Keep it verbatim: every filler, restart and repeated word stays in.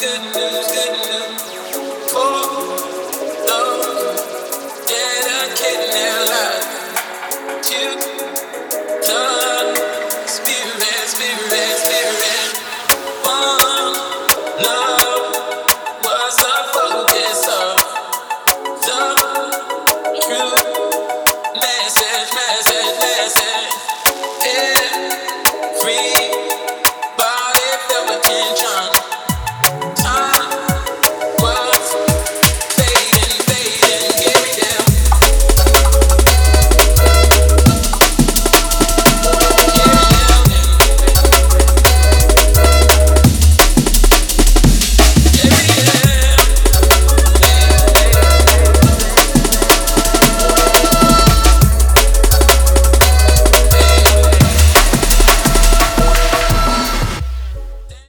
good news, good news. Oh, Lord, dedicated life to the Spirit, Spirit, Spirit. One love.